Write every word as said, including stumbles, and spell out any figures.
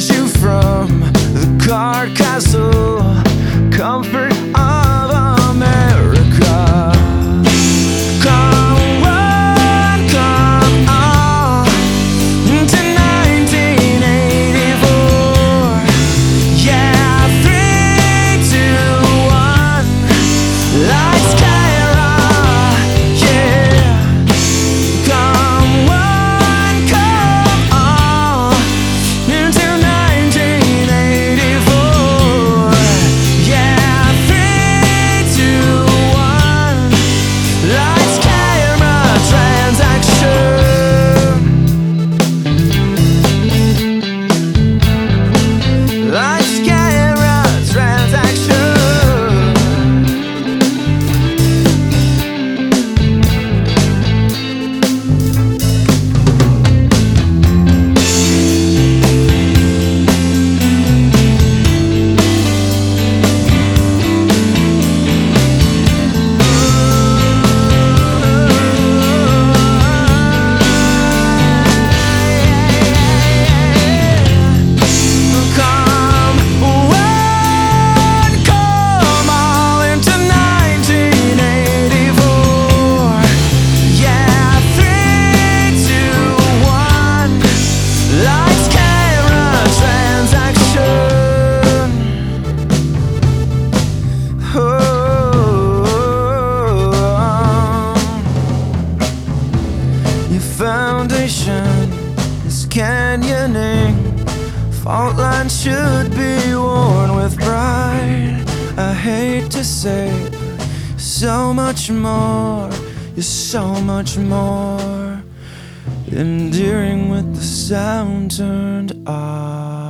saved you from the card castle comfort of America. Come on, come on to nineteen eighty-four. Yeah, three, two, one, lights, camera, yeah. Come on, come on into nineteen eighty-four. Yeah, three, two, one, lights, camera, transaction. Lights, camera, transaction. Come on, come all into nineteen eighty-four. Yeah, three, two, one, lights, camera, transaction. Oh, your foundation is canyoning. Fault lines should be worn with pride. I hate to say it, so much more. You're so much more endearing with the sound turned off.